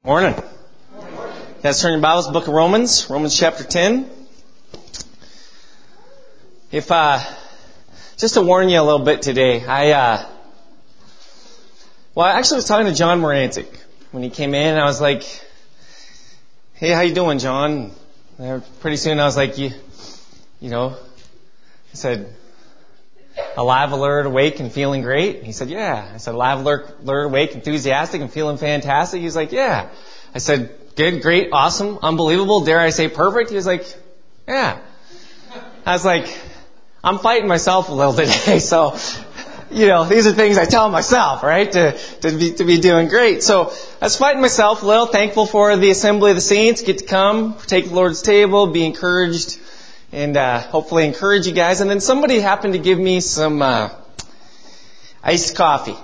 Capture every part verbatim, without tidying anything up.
Morning. Guys, turn your Bibles to the book of Romans, Romans chapter ten. If, uh, just to warn you a little bit today, I, uh, well, I actually was talking to John Morantic when he came in, and I was like, hey, how you doing, John? And pretty soon I was like, you, you know, I said, alive, alert, awake, and feeling great? He said, yeah. I said, alive, alert, alert, awake, enthusiastic, and feeling fantastic? He was like, yeah. I said, good, great, awesome, unbelievable, dare I say perfect? He was like, yeah. I was like, I'm fighting myself a little today, so, you know, these are things I tell myself, right, to, to be, to be doing great. So I was fighting myself a little, thankful for the assembly of the saints, get to come, take the Lord's table, be encouraged, and uh, hopefully encourage you guys. And then somebody happened to give me some uh, iced coffee.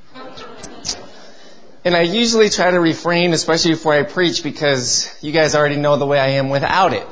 And I usually try to refrain, especially before I preach, because you guys already know the way I am without it.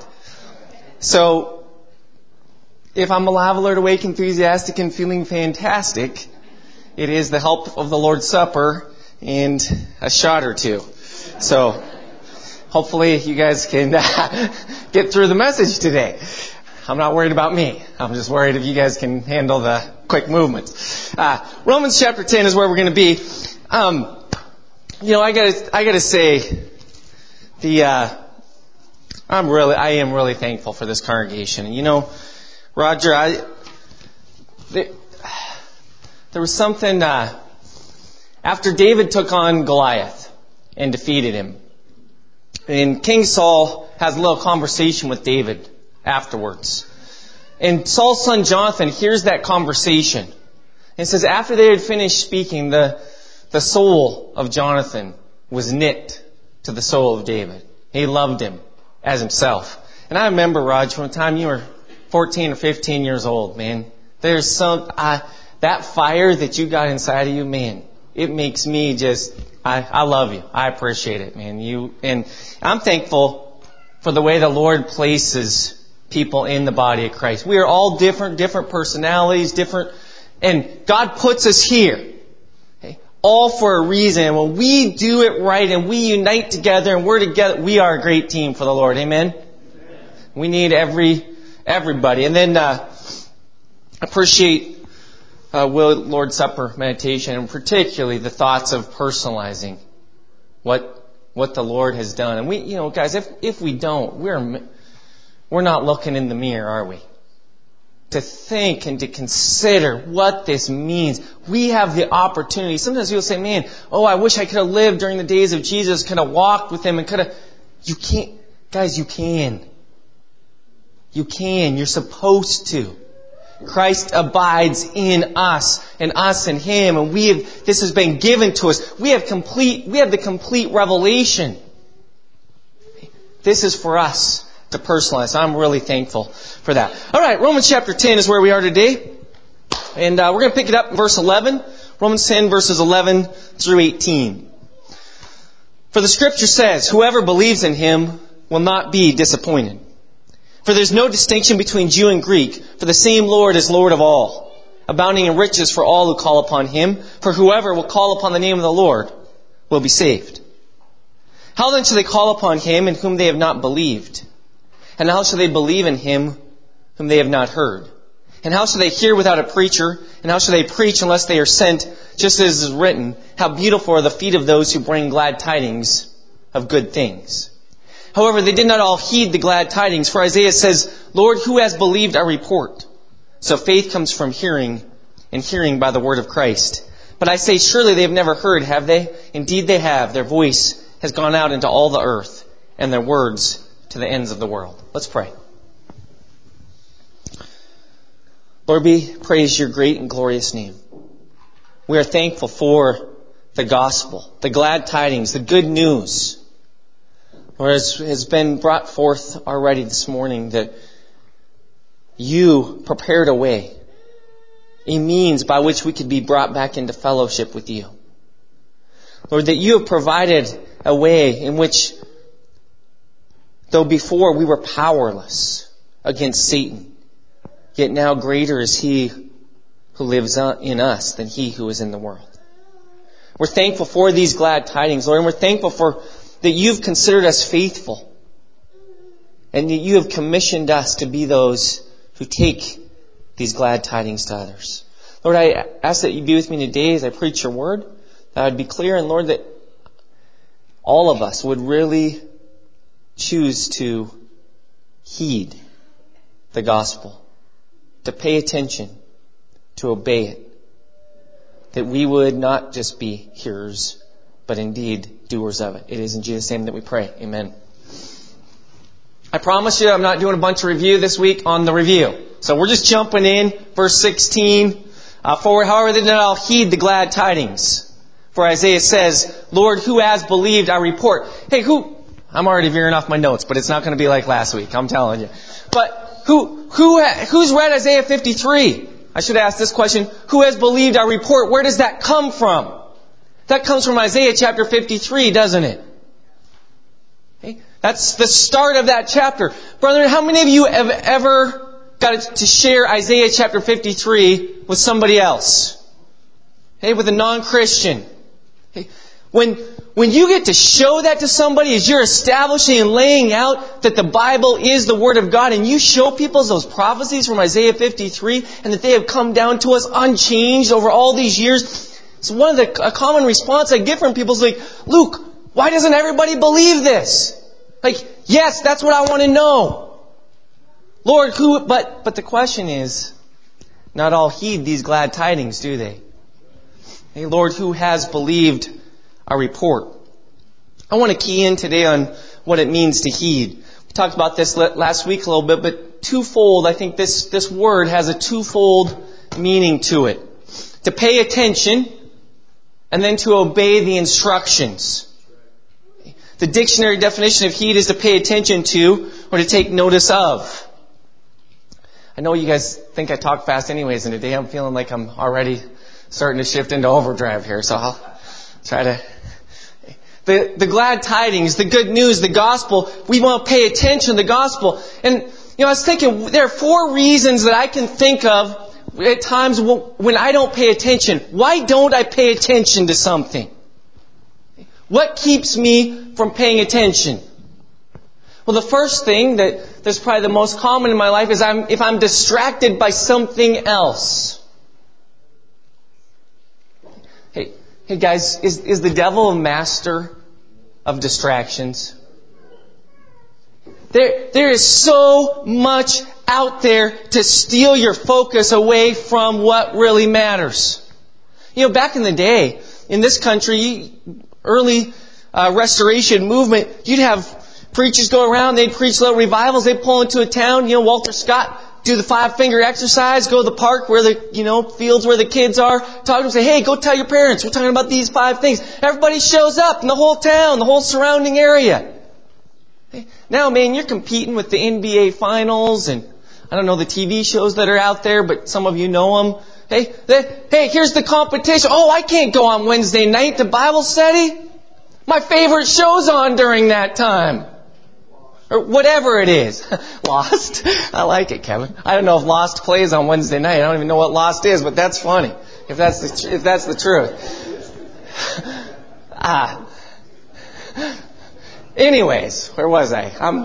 So, if I'm alive, alert, awake, enthusiastic, and feeling fantastic, it is the help of the Lord's Supper and a shot or two. So, hopefully you guys can uh, get through the message today. I'm not worried about me. I'm just worried if you guys can handle the quick movements. Uh, Romans chapter ten is where we're going to be. Um, you know, I gotta, I gotta say, the, uh, I'm really, I am really thankful for this congregation. And you know, Roger, I, there, there was something, uh, after David took on Goliath and defeated him, and King Saul has a little conversation with David afterwards. And Saul's son Jonathan hears that conversation. And says after they had finished speaking, the, the soul of Jonathan was knit to the soul of David. He loved him as himself. And I remember, Raj, from the time you were fourteen or fifteen years old, man, there's some, uh, that fire that you got inside of you, man, it makes me just, I, I love you. I appreciate it, man. You, and I'm thankful for the way the Lord places people in the body of Christ. We are all different, different personalities, different, and God puts us here, okay, all for a reason. And when we do it right and we unite together and we're together, we are a great team for the Lord. Amen? Amen. We need every, everybody. And then, uh, appreciate, uh, Will Lord's Supper meditation, and particularly the thoughts of personalizing what, what the Lord has done. And we, you know, guys, if, if we don't, we're, We're not looking in the mirror, are we? To think and to consider what this means. We have the opportunity. Sometimes people say, man, oh, I wish I could have lived during the days of Jesus, could have walked with Him and could have... You can't. Guys, you can. You can. You're supposed to. Christ abides in us and us in Him, and we have, this has been given to us. We have complete, we have the complete revelation. This is for us to personalize. I'm really thankful for that. All right, Romans chapter ten is where we are today. And uh, we're going to pick it up in verse eleven. Romans ten, verses eleven through eighteen. For the Scripture says, whoever believes in Him will not be disappointed. For there's no distinction between Jew and Greek, for the same Lord is Lord of all, abounding in riches for all who call upon Him. For whoever will call upon the name of the Lord will be saved. How then shall they call upon Him in whom they have not believed? And how shall they believe in Him whom they have not heard? And how shall they hear without a preacher? And how shall they preach unless they are sent? Just as is written, how beautiful are the feet of those who bring glad tidings of good things. However, they did not all heed the glad tidings. For Isaiah says, Lord, who has believed our report? So faith comes from hearing, and hearing by the word of Christ. But I say, surely they have never heard, have they? Indeed they have. Their voice has gone out into all the earth, and their words to the ends of the world. Let's pray. Lord, we praise your great and glorious name. We are thankful for the gospel, the glad tidings, the good news. Lord, as has been brought forth already this morning, that you prepared a way, a means by which we could be brought back into fellowship with you. Lord, that you have provided a way in which, though before we were powerless against Satan, yet now greater is He who lives in us than he who is in the world. We're thankful for these glad tidings, Lord, and we're thankful for that you've considered us faithful. And that you have commissioned us to be those who take these glad tidings to others. Lord, I ask that you be with me today as I preach your word, that I would be clear, and Lord, that all of us would really choose to heed the gospel, to pay attention, to obey it. That we would not just be hearers, but indeed doers of it. It is in Jesus' name that we pray. Amen. I promise you I'm not doing a bunch of review this week on the review. So we're just jumping in. Verse sixteen. Uh, For however then I'll heed the glad tidings. For Isaiah says, Lord, who has believed our report? Hey, who... I'm already veering off my notes, but it's not going to be like last week. I'm telling you. But who, who, who's read Isaiah fifty-three? I should ask this question. Who has believed our report? Where does that come from? That comes from Isaiah chapter fifty-three, doesn't it? Okay? That's the start of that chapter. Brethren, how many of you have ever got to share Isaiah chapter fifty-three with somebody else? Hey, with a non-Christian. Hey, when, when you get to show that to somebody as you're establishing and laying out that the Bible is the Word of God, and you show people those prophecies from Isaiah fifty-three and that they have come down to us unchanged over all these years, so one of the, a common response I get from people is like, Luke, why doesn't everybody believe this? Like, yes, that's what I want to know. Lord, who, but, but the question is, not all heed these glad tidings, do they? Hey, Lord, who has believed our report? I want to key in today on what it means to heed. We talked about this last week a little bit, but twofold, I think this, this word has a twofold meaning to it. To pay attention, and then to obey the instructions. The dictionary definition of heed is to pay attention to, or to take notice of. I know you guys think I talk fast anyways, and today I'm feeling like I'm already starting to shift into overdrive here, so I'll try to... The, the glad tidings, the good news, the gospel, we want to pay attention to the gospel. And, you know, I was thinking, there are four reasons that I can think of at times when I don't pay attention. Why don't I pay attention to something? What keeps me from paying attention? Well, the first thing that that's probably the most common in my life is I'm, if I'm distracted by something else. Hey, hey guys, is, is the devil a master of distractions? There, there is so much out there to steal your focus away from what really matters. You know, back in the day, in this country, early uh, restoration movement, you'd have preachers go around, they'd preach little revivals, they'd pull into a town, you know, Walter Scott, do the five finger exercise, go to the park where the, you know, fields where the kids are, talk to them, say, hey, go tell your parents, we're talking about these five things. Everybody shows up in the whole town, the whole surrounding area. Hey, now, man, you're competing with the N B A finals and, I don't know, the T V shows that are out there, but some of you know them. Hey, they, hey, here's the competition. Oh, I can't go on Wednesday night to Bible study. My favorite show's on during that time. Or whatever it is. Lost. I like it, Kevin. I don't know if Lost plays on Wednesday night. I don't even know what Lost is, but that's funny. If that's the, if that's the truth. ah. Anyways, where was I? I'm...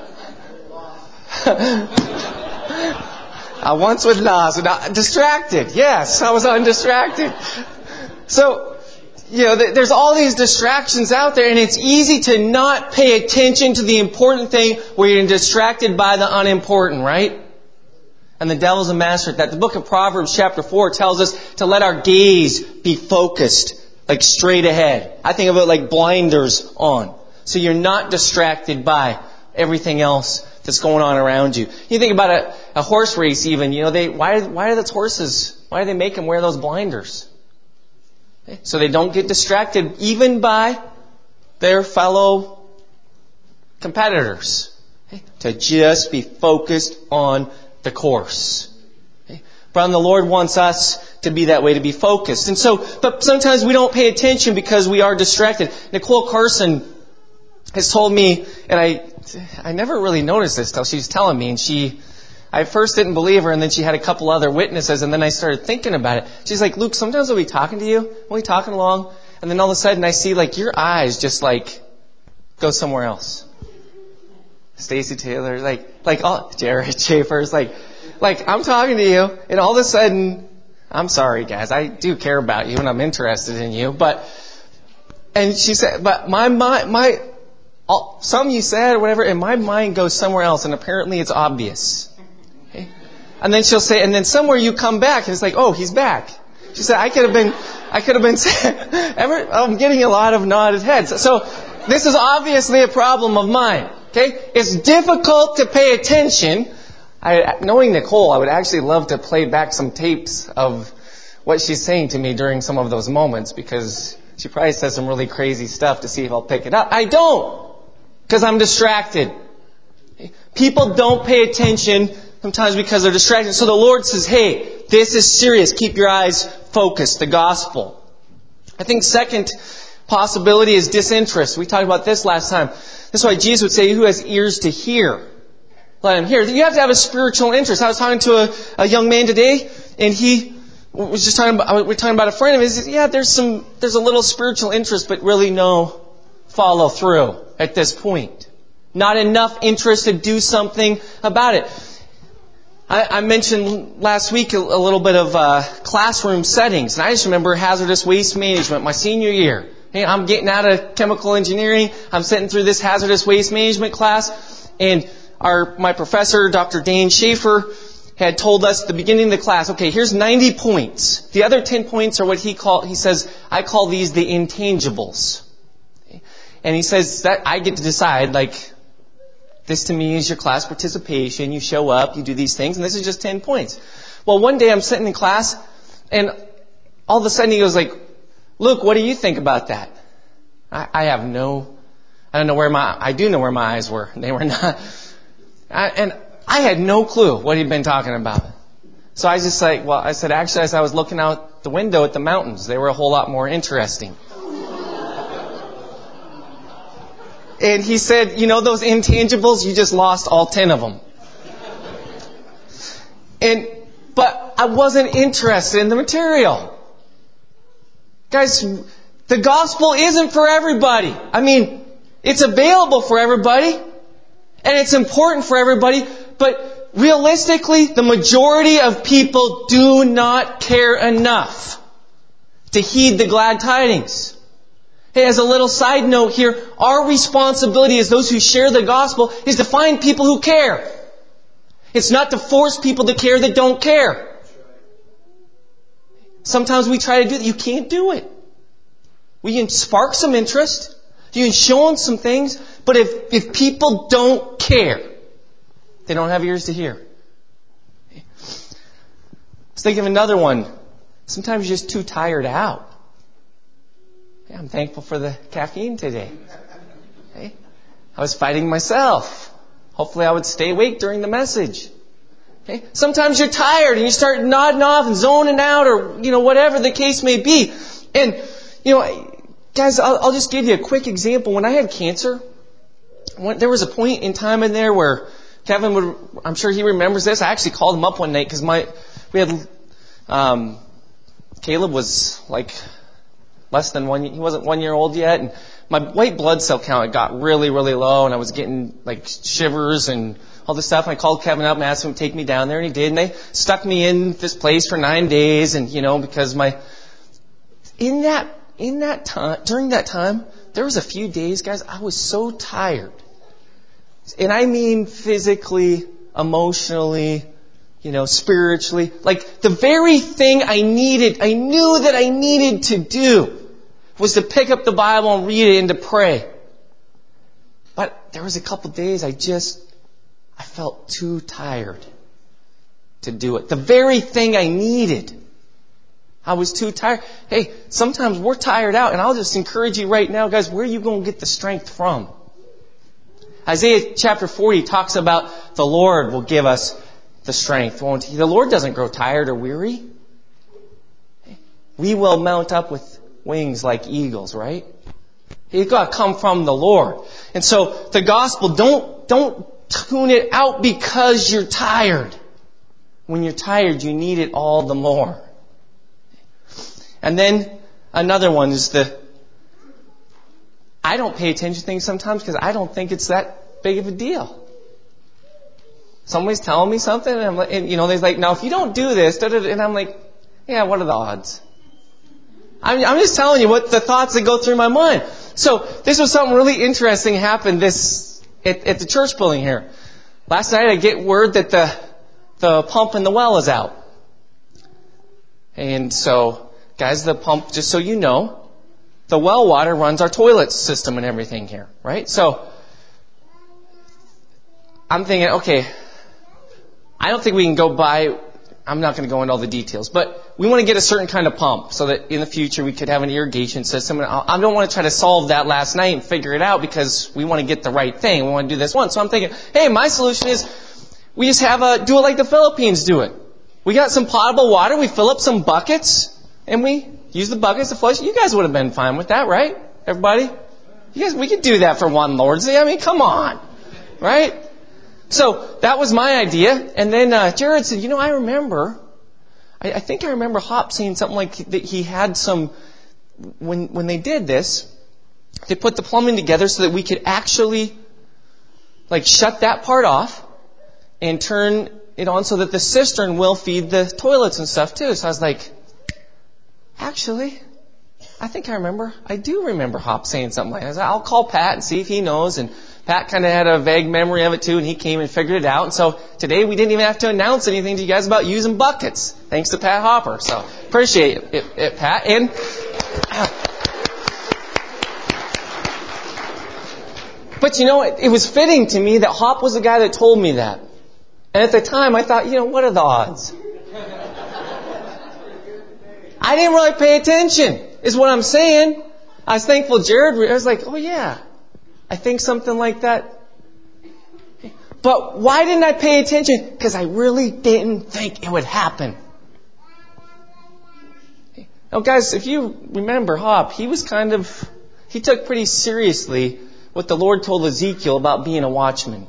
I once was lost. Distracted. Yes, I was undistracted. So, you know, there's all these distractions out there, and it's easy to not pay attention to the important thing where you're distracted by the unimportant, right? And the devil's a master at that. The book of Proverbs chapter four tells us to let our gaze be focused, like straight ahead. I think of it like blinders on. So you're not distracted by everything else that's going on around you. You think about a, a horse race even, you know, they, why, why are those horses, why do they make them wear those blinders? So they don't get distracted even by their fellow competitors. To just be focused on the course. But the Lord wants us to be that way, to be focused. And so, but sometimes we don't pay attention because we are distracted. Nicole Carson has told me, and I, I never really noticed this till she was telling me, and she, I first didn't believe her, and then she had a couple other witnesses, and then I started thinking about it. She's like, Luke, sometimes I'll be talking to you, we'll be talking along, and then all of a sudden I see like your eyes just like go somewhere else. Stacy Taylor, like, like, oh, Jared Schaefer's like, like, I'm talking to you, and all of a sudden, I'm sorry, guys, I do care about you, and I'm interested in you, but, and she said, but my mind, my, all, something you said or whatever, and my mind goes somewhere else, and apparently it's obvious. Okay? And then she'll say, and then somewhere you come back, and it's like, oh, he's back. She said, I could have been, I could have been, ever, I'm getting a lot of nodded heads. So, this is obviously a problem of mine. Okay? It's difficult to pay attention. I, knowing Nicole, I would actually love to play back some tapes of what she's saying to me during some of those moments, because she probably says some really crazy stuff to see if I'll pick it up. I don't, because I'm distracted. People don't pay attention sometimes because they're distracted. So the Lord says, hey, this is serious. Keep your eyes focused. The gospel. I think second possibility is disinterest. We talked about this last time. That's why Jesus would say, who has ears to hear, let him hear. You have to have a spiritual interest. I was talking to a, a young man today, and he was just talking about, we were talking about a friend of his. Yeah, there's some, there's a little spiritual interest, but really no follow through at this point. Not enough interest to do something about it. I, I mentioned last week a, a little bit of uh, classroom settings, and I just remember hazardous waste management my senior year. Hey, I'm getting out of chemical engineering. I'm sitting through this hazardous waste management class, and our my professor, Doctor Dane Schaefer, had told us at the beginning of the class, okay, here's ninety points. The other ten points are what he call he says, I call these the intangibles. And he says that I get to decide, like, this to me is your class participation. You show up, you do these things, and this is just ten points. Well, one day I'm sitting in class, and all of a sudden he goes like, Luke, what do you think about that? I, I have no, I don't know where my, I do know where my eyes were. They were not, I, and I had no clue what he'd been talking about. So I was just like, well, I said, actually, as I was looking out the window at the mountains, they were a whole lot more interesting. And he said, you know those intangibles? You just lost all ten of them. And, but I wasn't interested in the material. Guys, the gospel isn't for everybody. I mean, it's available for everybody. And it's important for everybody. But realistically, the majority of people do not care enough to heed the glad tidings. Hey, as a little side note here, our responsibility as those who share the gospel is to find people who care. It's not to force people to care that don't care. Sometimes we try to do that. You can't do it. We can spark some interest. You can show them some things. But if, if people don't care, they don't have ears to hear. Let's think of another one. Sometimes you're just too tired out. Yeah, I'm thankful for the caffeine today. Hey, I was fighting myself. Hopefully I would stay awake during the message. Okay? Sometimes you're tired and you start nodding off and zoning out, or, you know, whatever the case may be. And, you know, guys, I'll, I'll just give you a quick example. When I had cancer, when, there was a point in time in there where Kevin would, I'm sure he remembers this. I actually called him up one night because my, we had, um, Caleb was like less than one, he wasn't one year old yet. And my white blood cell count had got really, really low, and I was getting like shivers and all this stuff. And I called Kevin up and asked him to take me down there, and he did. And they stuck me in this place for nine days. And, you know, because my, in that, in that time, during that time, there was a few days, guys, I was so tired. And I mean physically, emotionally, you know, spiritually. Like the very thing I needed, I knew that I needed to do was to pick up the Bible and read it and to pray. But there was a couple days I just, I felt too tired to do it. The very thing I needed. I was too tired. Hey, sometimes we're tired out, and I'll just encourage you right now, guys, where are you going to get the strength from? Isaiah chapter forty talks about the Lord will give us the strength, won't He? The Lord doesn't grow tired or weary. We will mount up with wings like eagles, right? You've got to come from the Lord. And so the gospel, don't, don't tune it out because you're tired. When you're tired, you need it all the more. And then another one is the, I don't pay attention to things sometimes because I don't think it's that big of a deal. Somebody's telling me something, and I'm like, and, you know, they're like, now if you don't do this, da, da, da, and I'm like, yeah, what are the odds? I'm, I'm just telling you what the thoughts that go through my mind. So this was something really interesting happened this at, at the church building here. Last night I get word that the the pump in the well is out. And so, guys, the pump, just so you know, the well water runs our toilet system and everything here, right? So I'm thinking, okay, I don't think we can go buy, I'm not going to go into all the details, but we want to get a certain kind of pump so that in the future we could have an irrigation system. And I don't want to try to solve that last night and figure it out because we want to get the right thing. We want to do this once. So I'm thinking, hey, my solution is we just have a, do it like the Philippines do it. We got some potable water, we fill up some buckets, and we use the buckets to flush. You guys would have been fine with that, right? Everybody? You guys, we could do that for one Lord's Day. I mean, come on. Right? So that was my idea. And then uh, Jared said, you know, I remember, I, I think I remember Hop saying something like that he had some, when when they did this, they put the plumbing together so that we could actually like shut that part off and turn it on so that the cistern will feed the toilets and stuff too. So I was like, actually, I think I remember, I do remember Hop saying something like that. I was like, I'll call Pat and see if he knows. And Pat kind of had a vague memory of it too, and he came and figured it out. And so today we didn't even have to announce anything to you guys about using buckets, thanks to Pat Hopper. So appreciate it, it, it Pat. And but you know, it, it was fitting to me that Hop was the guy that told me that. And at the time I thought, you know, what are the odds? I didn't really pay attention, is what I'm saying. I was thankful Jared, I was like, oh yeah, I think something like that. But why didn't I pay attention? Because I really didn't think it would happen. Now guys, if you remember Hop, he was kind of, he took pretty seriously what the Lord told Ezekiel about being a watchman.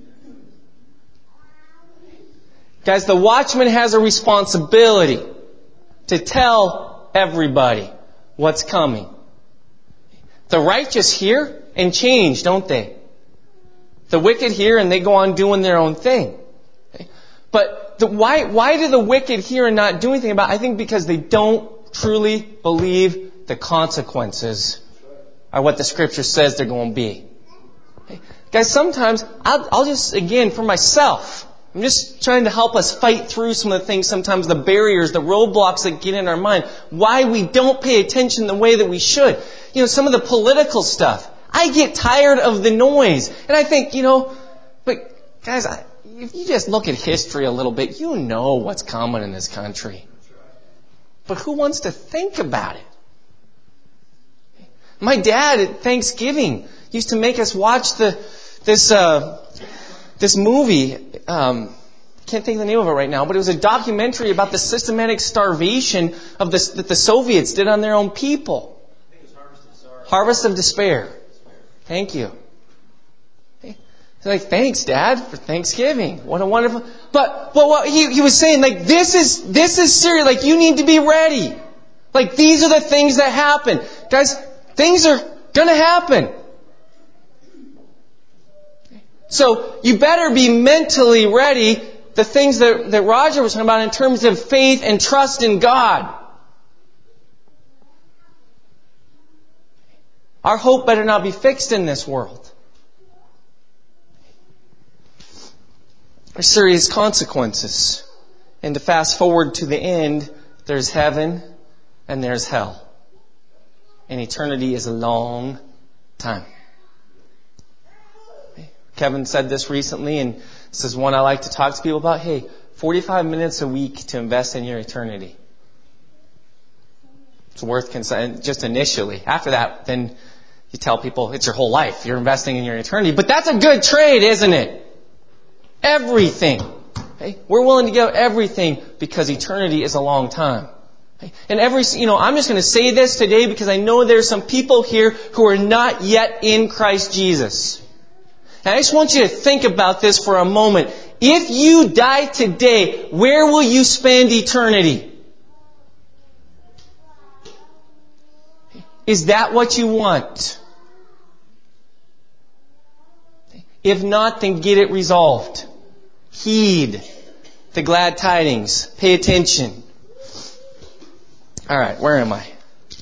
Guys, the watchman has a responsibility to tell everybody what's coming. The righteous hear and change, don't they? The wicked hear and they go on doing their own thing. But the, why, why do the wicked hear and not do anything about it? I think because they don't truly believe the consequences are what the Scripture says they're going to be. Guys, sometimes, I'll, I'll just, again, for myself, I'm just trying to help us fight through some of the things, sometimes the barriers, the roadblocks that get in our mind. Why we don't pay attention the way that we should. You know, some of the political stuff. I get tired of the noise. And I think, you know, but guys, I, if you just look at history a little bit, you know what's coming in this country. But who wants to think about it? My dad at Thanksgiving used to make us watch the this uh, this movie. Um, can't think of the name of it right now, but it was a documentary about the systematic starvation of the, that the Soviets did on their own people. I think it was Harvest of Despair. Harvest of Despair. Thank you. They're like, thanks, Dad, for Thanksgiving. What a wonderful. But but what he he was saying, like, this is this is serious. Like, you need to be ready. Like, these are the things that happen, guys. Things are going to happen. So you better be mentally ready. The things that, that Roger was talking about in terms of faith and trust in God. Our hope better not be fixed in this world. There's serious consequences. And to fast forward to the end, there's heaven and there's hell. And eternity is a long time. Kevin said this recently, and this is one I like to talk to people about. Hey, forty-five minutes a week to invest in your eternity. It's worth considering just initially. After that, then you tell people it's your whole life. You're investing in your eternity. But that's a good trade, isn't it? Everything. Okay? We're willing to give everything because eternity is a long time. Okay? And every, you know, I'm just going to say this today because I know there's some people here who are not yet in Christ Jesus. And I just want you to think about this for a moment. If you die today, where will you spend eternity? Is that what you want? If not, then get it resolved. Heed the glad tidings. Pay attention. All right, where am I?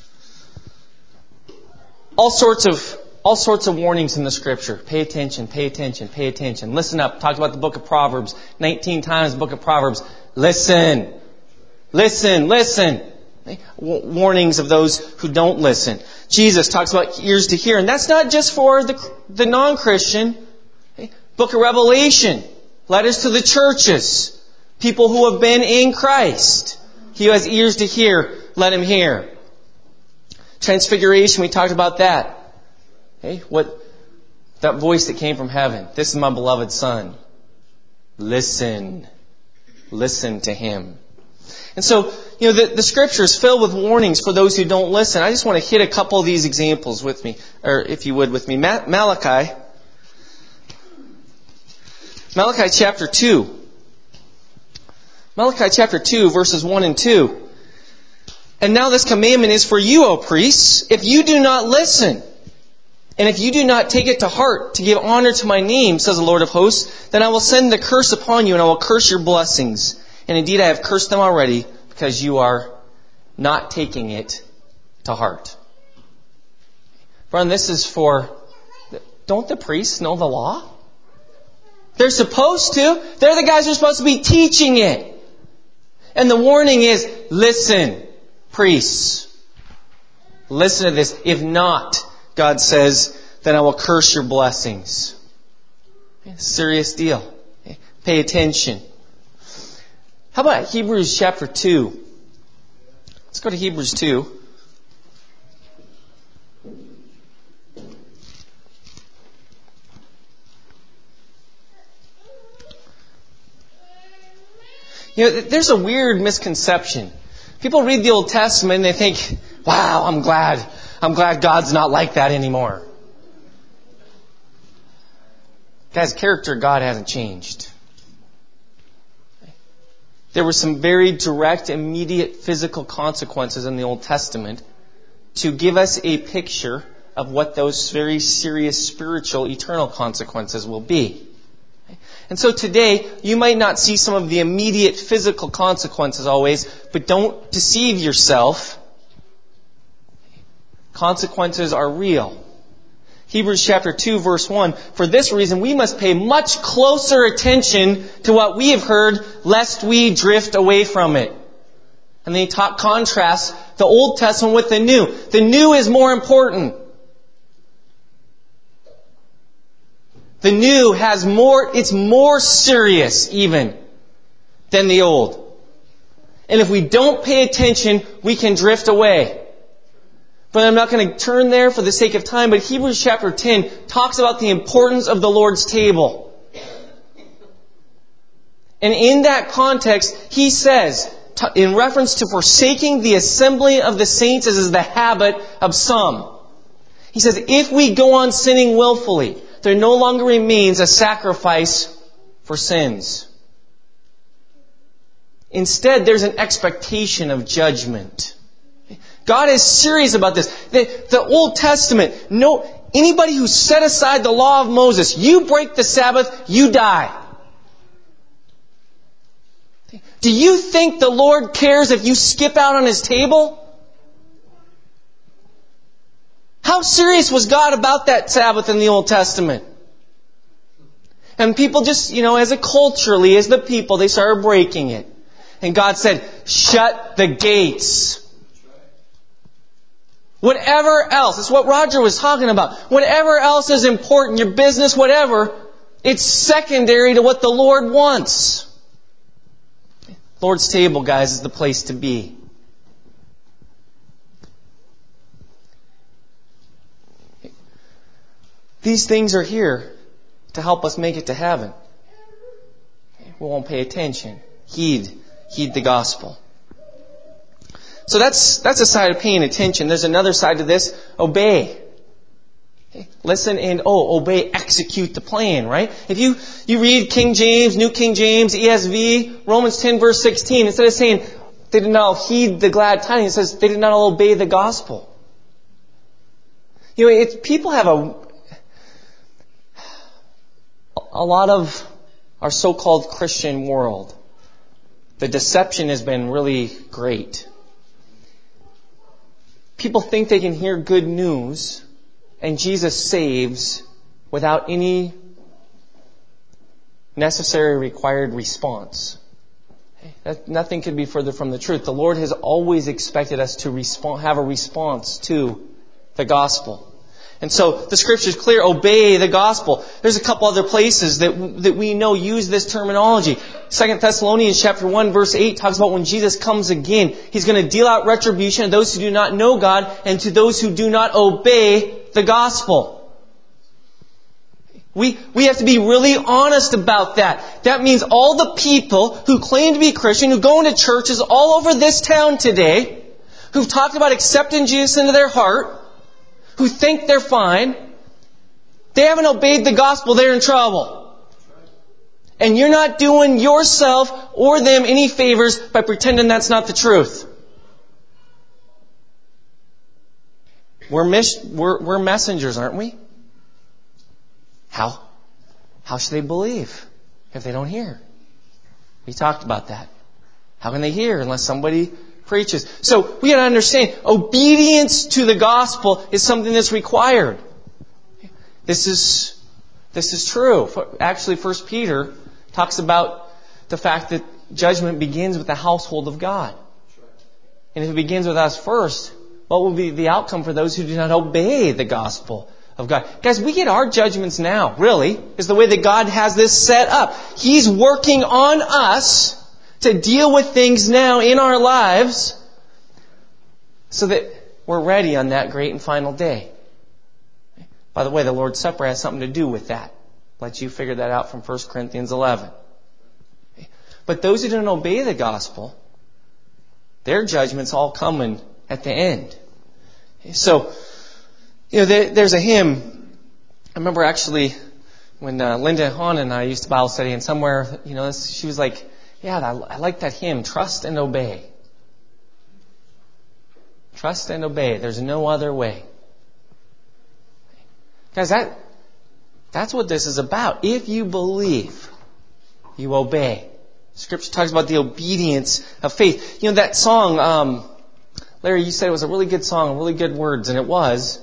All sorts of all sorts of warnings in the Scripture. Pay attention, pay attention, pay attention. Listen up. Talked about the book of Proverbs. nineteen times the book of Proverbs. Listen. Listen, listen. Warnings of those who don't listen. Jesus talks about ears to hear. And that's not just for the, the non-Christian. Book of Revelation. Letters to the churches. People who have been in Christ. He who has ears to hear, let him hear. Transfiguration, we talked about that. Hey, what, that voice that came from heaven. This is my beloved Son. Listen. Listen to Him. And so, you know, the, the Scripture is filled with warnings for those who don't listen. I just want to hit a couple of these examples with me, or if you would with me. Ma- Malachi. Malachi chapter two. Malachi chapter two, verses one and two. And now this commandment is for you, O priests, if you do not listen, and if you do not take it to heart to give honor to my name, says the Lord of hosts, then I will send the curse upon you, and I will curse your blessings. And indeed I have cursed them already, because you are not taking it to heart. Friend, this is for... Don't the priests know the law? They're supposed to. They're the guys who are supposed to be teaching it. And the warning is, listen, priests. Listen to this. If not, God says, then I will curse your blessings. Serious deal. Pay attention. How about Hebrews chapter two? Let's go to Hebrews two. You know, there's a weird misconception. People read the Old Testament and they think, wow, I'm glad. I'm glad God's not like that anymore. Guys, the character of God hasn't changed. There were some very direct, immediate physical consequences in the Old Testament to give us a picture of what those very serious spiritual, eternal consequences will be. And so today, you might not see some of the immediate physical consequences always, but don't deceive yourself. Consequences are real. Hebrews chapter two, verse one, for this reason we must pay much closer attention to what we have heard, lest we drift away from it. And then he talk, contrasts the Old Testament with the New. The New is more important. The New has more, it's more serious even than the Old. And if we don't pay attention, we can drift away. But I'm not going to turn there for the sake of time, but Hebrews chapter ten talks about the importance of the Lord's table. And in that context, he says, in reference to forsaking the assembly of the saints as is the habit of some. He says, if we go on sinning willfully, there no longer remains a sacrifice for sins. Instead, there's an expectation of judgment. God is serious about this. The, the Old Testament, no, anybody who set aside the law of Moses, you break the Sabbath, you die. Do you think the Lord cares if you skip out on His table? How serious was God about that Sabbath in the Old Testament? And people just, you know, as a culturally, as the people, they started breaking it. And God said, shut the gates. Whatever else, that's what Roger was talking about. Whatever else is important, your business, whatever, it's secondary to what the Lord wants. Lord's table, guys, is the place to be. These things are here to help us make it to heaven. We won't pay attention. Heed. Heed the gospel. So that's that's a side of paying attention. There's another side to this. Obey. Okay? Listen and, oh, obey, execute the plan, right? If you, you read King James, New King James, E S V, Romans ten verse sixteen, instead of saying they did not all heed the glad tidings, it says they did not all obey the gospel. You know, it's, people have a... a lot of our so-called Christian world, the deception has been really great. People think they can hear good news and Jesus saves without any necessary required response. That, nothing could be further from the truth. The Lord has always expected us to respond, have a response to the gospel. And so the Scripture is clear, obey the gospel. There's a couple other places that that we know use this terminology. Second Thessalonians chapter one verse eight talks about when Jesus comes again, He's going to deal out retribution to those who do not know God and to those who do not obey the gospel. We, we have to be really honest about that. That means all the people who claim to be Christian, who go into churches all over this town today, who've talked about accepting Jesus into their heart, who think they're fine, they haven't obeyed the gospel, they're in trouble. And you're not doing yourself or them any favors by pretending that's not the truth. We're, mis- we're, we're messengers, aren't we? How? How should they believe if they don't hear? We talked about that. How can they hear unless somebody preaches? So we got to understand, obedience to the gospel is something that's required. This is this is true. Actually, First Peter talks about the fact that judgment begins with the household of God. And if it begins with us first, what will be the outcome for those who do not obey the gospel of God? Guys, we get our judgments now, really, is the way that God has this set up. He's working on us to deal with things now in our lives so that we're ready on that great and final day. By the way, the Lord's Supper has something to do with that. Let you figure that out from First Corinthians eleven. But those who don't obey the gospel, their judgment's all coming at the end. So, you know, there's a hymn. I remember actually when uh, Linda Hahn and I used to Bible study, and somewhere, you know, she was like, yeah, I like that hymn, Trust and Obey. Trust and obey. There's no other way. Guys, that that's what this is about. If you believe, you obey. Scripture talks about the obedience of faith. You know, that song, um, Larry, you said it was a really good song, really good words, and it was.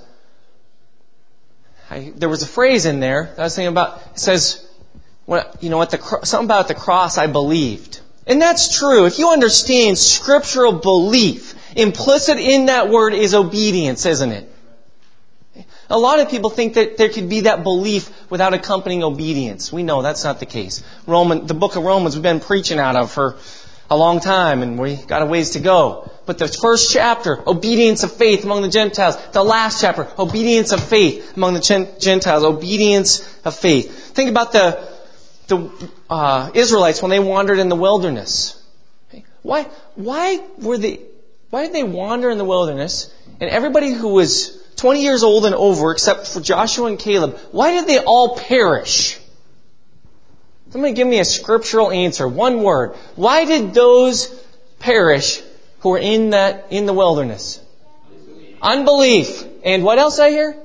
I, there was a phrase in there that I was thinking about. It says, when, you know, at the something about the cross I believed. And that's true. If you understand scriptural belief, implicit in that word is obedience, isn't it? A lot of people think that there could be that belief without accompanying obedience. We know that's not the case. Roman, the book of Romans we've been preaching out of for a long time, and we got a ways to go. But the first chapter, obedience of faith among the Gentiles. The last chapter, obedience of faith among the Gentiles. Obedience of faith. Think about the the uh, Israelites when they wandered in the wilderness. Why? Why were they? Why did they wander in the wilderness? And everybody who was twenty years old and over, except for Joshua and Caleb, why did they all perish? Somebody give me a scriptural answer. One word. Why did those perish who were in that in the wilderness? Unbelief. And what else I hear?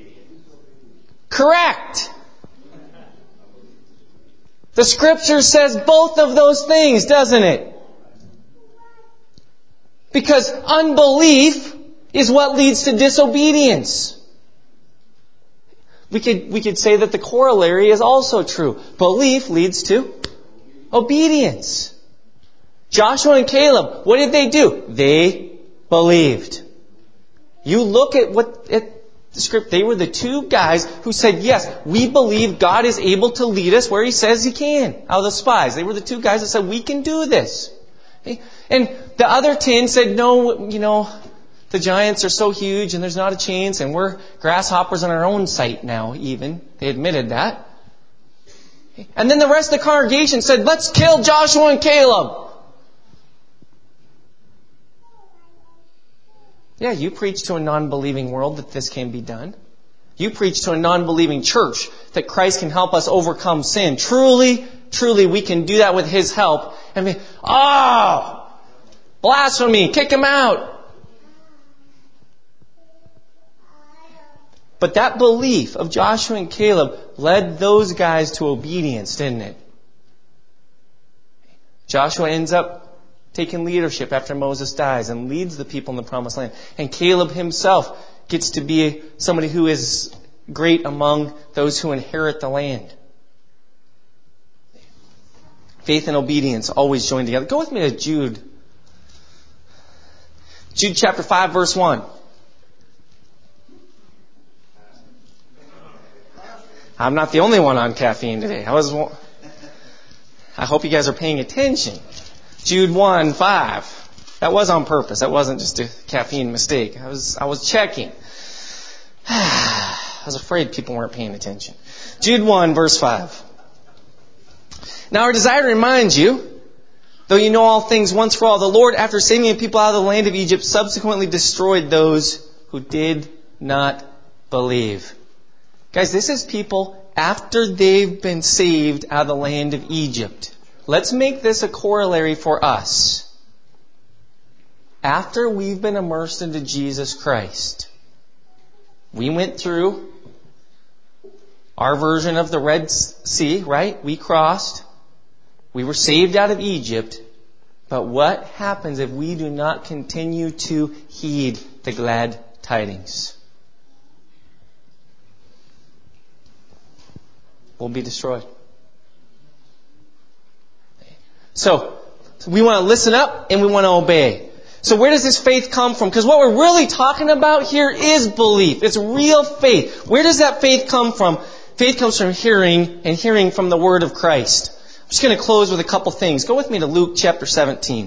Correct. The Scripture says both of those things, doesn't it? Because unbelief is what leads to disobedience. We could, we could say that the corollary is also true. Belief leads to obedience. Joshua and Caleb, what did they do? They believed. You look at what at the script, they were the two guys who said, yes, we believe God is able to lead us where He says He can. Out of the spies. They were the two guys that said, we can do this. And the other ten said, no, you know, the giants are so huge and there's not a chance and we're grasshoppers on our own sight now even. They admitted that. And then the rest of the congregation said, let's kill Joshua and Caleb. Yeah, you preach to a non-believing world that this can be done. You preach to a non-believing church that Christ can help us overcome sin. Truly, truly, we can do that with His help. And we, oh, blasphemy, kick him out. But that belief of Joshua and Caleb led those guys to obedience, didn't it? Joshua ends up taking leadership after Moses dies and leads the people in the promised land. And Caleb himself gets to be somebody who is great among those who inherit the land. Faith and obedience always join together. Go with me to Jude. Jude chapter five, verse one. I'm not the only one on caffeine today. I was. I hope you guys are paying attention. Jude one, five. That was on purpose. That wasn't just a caffeine mistake. I was I was checking. I was afraid people weren't paying attention. Jude one, verse five. Now our desire to remind you, though you know all things once for all, the Lord, after saving the people out of the land of Egypt, subsequently destroyed those who did not believe. Guys, this is people after they've been saved out of the land of Egypt. Let's make this a corollary for us. After we've been immersed into Jesus Christ, we went through our version of the Red Sea, right? We crossed. We were saved out of Egypt. But what happens if we do not continue to heed the glad tidings? We'll be destroyed. So, we want to listen up and we want to obey. So where does this faith come from? Because what we're really talking about here is belief. It's real faith. Where does that faith come from? Faith comes from hearing, and hearing from the Word of Christ. I'm just going to close with a couple things. Go with me to Luke chapter seventeen.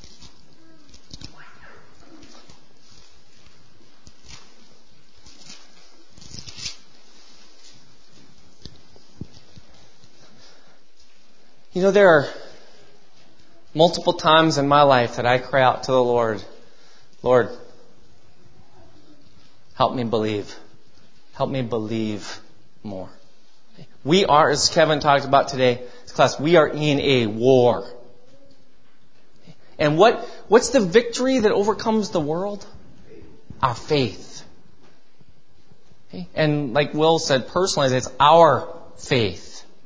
You know, there are multiple times in my life that I cry out to the Lord, Lord, help me believe. Help me believe more. We are, as Kevin talked about today, class, we are in a war. And what, what's the victory that overcomes the world? Our faith. And like Will said, personally, it's our faith.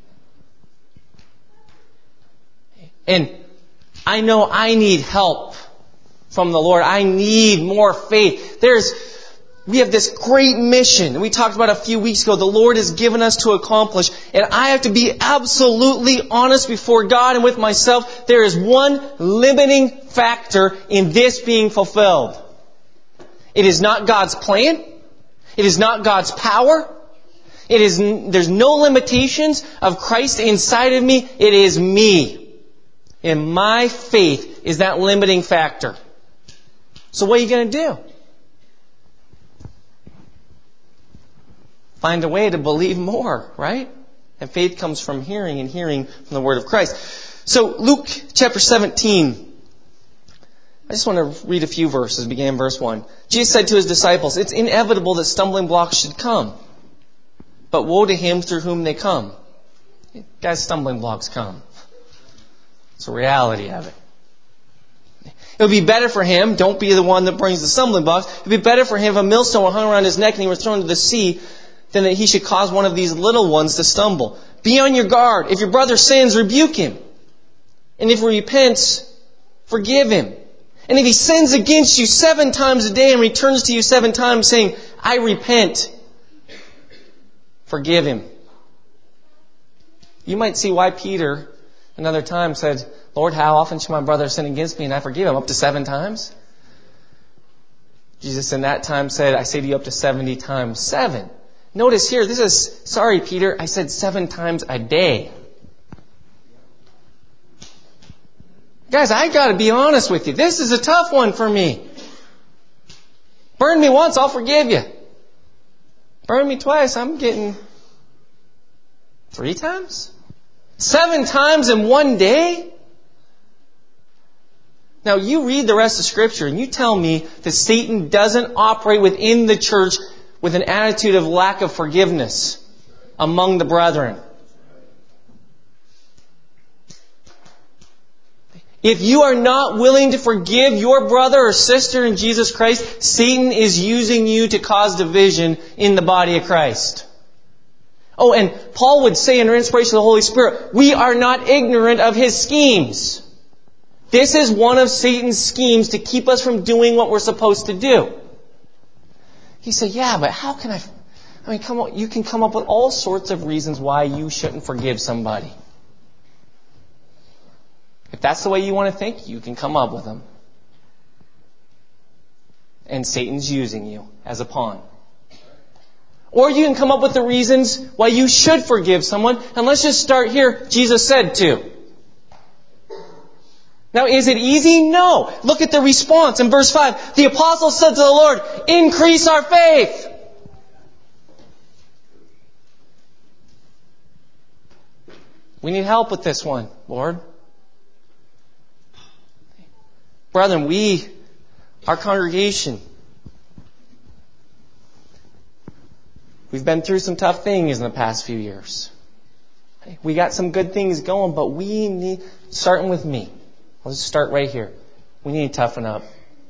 And I know I need help from the Lord. I need more faith. There's, we have this great mission that we talked about a few weeks ago. The Lord has given us to accomplish. And I have to be absolutely honest before God and with myself. There is one limiting factor in this being fulfilled. It is not God's plan. It is not God's power. It is, there's no limitations of Christ inside of me. It is me. And my faith is that limiting factor. So what are you going to do? Find a way to believe more, right? And faith comes from hearing, and hearing from the Word of Christ. So Luke chapter seventeen. I just want to read a few verses, beginning in verse one. Jesus said to His disciples, it's inevitable that stumbling blocks should come. But woe to him through whom they come. Guys, stumbling blocks come. It's the reality of it. It would be better for him, don't be the one that brings the stumbling blocks, it would be better for him if a millstone were hung around his neck and he were thrown into the sea than that he should cause one of these little ones to stumble. Be on your guard. If your brother sins, rebuke him. And if he repents, forgive him. And if he sins against you seven times a day and returns to you seven times saying, I repent, forgive him. You might see why Peter another time said, Lord, how often shall my brother sin against me and I forgive him? Up to seven times? Jesus in that time said, I say to you up to seventy times seven. Notice here, this is, sorry Peter, I said seven times a day. Guys, I gotta be honest with you. This is a tough one for me. Burn me once, I'll forgive you. Burn me twice, I'm getting three times? Seven times in one day? Now you read the rest of Scripture and you tell me that Satan doesn't operate within the church with an attitude of lack of forgiveness among the brethren. If you are not willing to forgive your brother or sister in Jesus Christ, Satan is using you to cause division in the body of Christ. Oh, and Paul would say under inspiration of the Holy Spirit, we are not ignorant of his schemes. This is one of Satan's schemes to keep us from doing what we're supposed to do. He said, yeah, but how can I... I mean, come on, you can come up with all sorts of reasons why you shouldn't forgive somebody. If that's the way you want to think, you can come up with them. And Satan's using you as a pawn. Or you can come up with the reasons why you should forgive someone. And let's just start here. Jesus said to. Now, is it easy? No. Look at the response in verse five. The apostle said to the Lord, increase our faith. We need help with this one, Lord. Brethren, we, our congregation, we've been through some tough things in the past few years. We got some good things going, but we need, starting with me, let's start right here. We need to toughen up.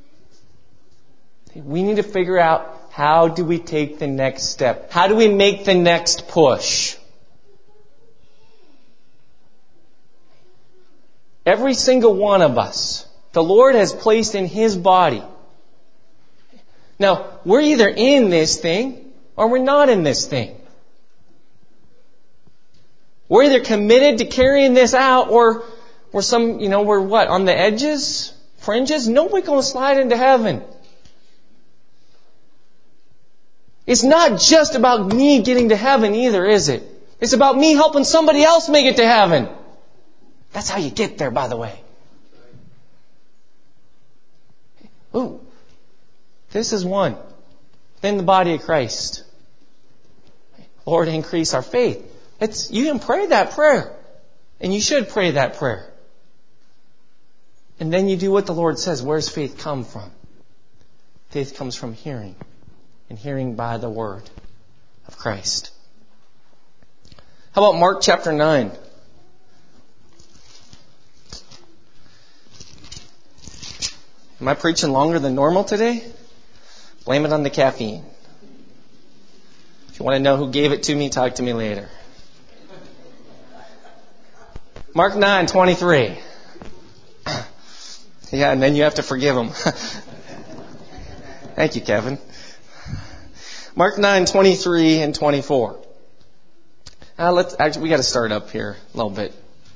We need to figure out, how do we take the next step? How do we make the next push? Every single one of us, the Lord has placed in His body. Now, we're either in this thing or we're not in this thing. We're either committed to carrying this out or we're some, you know, we're what, on the edges, fringes? Nobody's going to slide into heaven. It's not just about me getting to heaven either, is it? It's about me helping somebody else make it to heaven. That's how you get there, by the way. Ooh, this is one. In the body of Christ. Lord, increase our faith. It's, you can pray that prayer. And you should pray that prayer. And then you do what the Lord says. Where's faith come from? Faith comes from hearing. And hearing by the word of Christ. How about Mark chapter nine? Am I preaching longer than normal today? Blame it on the caffeine. If you want to know who gave it to me, talk to me later. Mark nine twenty-three. Yeah, and then you have to forgive them. Thank you, Kevin. Mark nine twenty-three and twenty-four. Uh, let's actually we got to start up here a little bit.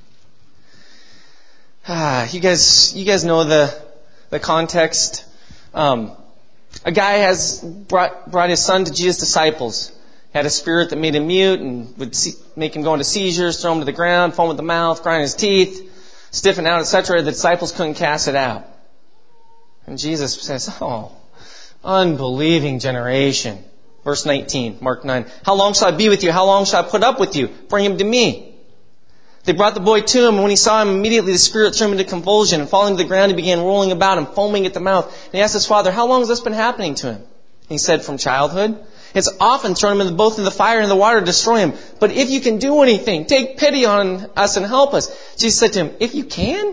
Ah, you guys, you guys know the the context. Um, a guy has brought brought his son to Jesus' disciples. Had a spirit that made him mute and would see, make him go into seizures, throw him to the ground, foam at the mouth, grind his teeth, stiffen out, et cetera. The disciples couldn't cast it out. And Jesus says, "Oh, unbelieving generation." Verse nineteen, Mark nine. "How long shall I be with you? How long shall I put up with you? Bring him to me." They brought the boy to him, and when he saw him, immediately the spirit threw him into convulsion, and falling to the ground, he began rolling about and foaming at the mouth. And he asked his father, "How long has this been happening to him?" And he said, "From childhood. It's often thrown him in the, both in the fire and the water to destroy him. But if you can do anything, take pity on us and help us." Jesus said to him, "If you can?"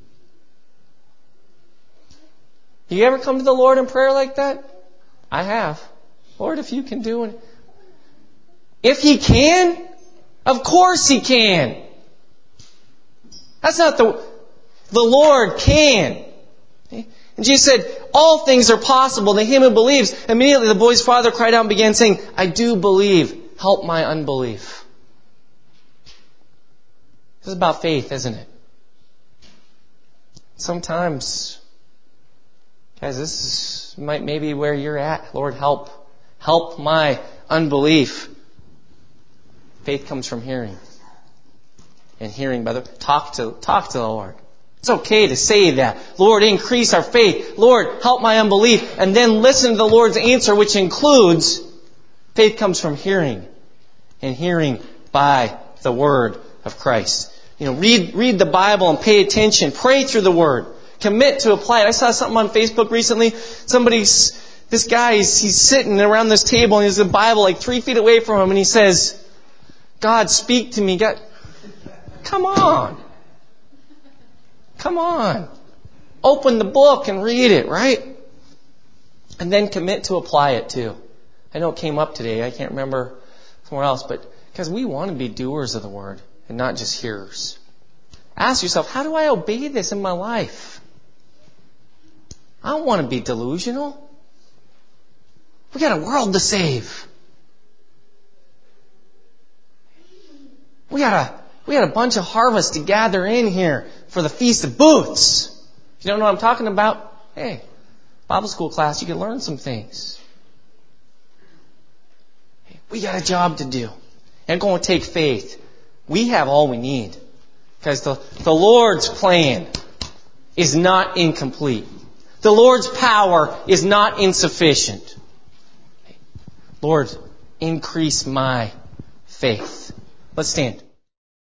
You ever come to the Lord in prayer like that? I have. Lord, if you can do it. If He can? Of course He can. That's not the... The Lord can. And Jesus said, "All things are possible to him who believes." Immediately the boy's father cried out and began saying, "I do believe. Help my unbelief." This is about faith, isn't it? Sometimes, guys, this is might maybe where you're at. Lord, help. Help my unbelief. Faith comes from hearing. And hearing by the... Talk to, talk to the Lord. It's okay to say that. "Lord, increase our faith. Lord, help my unbelief." And then listen to the Lord's answer, which includes faith comes from hearing. And hearing by the word of Christ. You know, read, read the Bible and pay attention. Pray through the word. Commit to apply it. I saw something on Facebook recently. Somebody's, this guy, he's, he's sitting around this table and there's a Bible like three feet away from him and he says, "God, speak to me." God, come on. Come on. Open the book and read it, right? And then commit to apply it too. I know it came up today. I can't remember somewhere else, but because we want to be doers of the word and not just hearers. Ask yourself, how do I obey this in my life? I don't want to be delusional. We got a world to save. We got a, we got a bunch of harvest to gather in here for the Feast of Booths. If you don't know what I'm talking about, hey, Bible school class, you can learn some things. We got a job to do. And it's going to take faith. We have all we need. Because the, the Lord's plan is not incomplete. The Lord's power is not insufficient. Lord, increase my faith. Let's stand.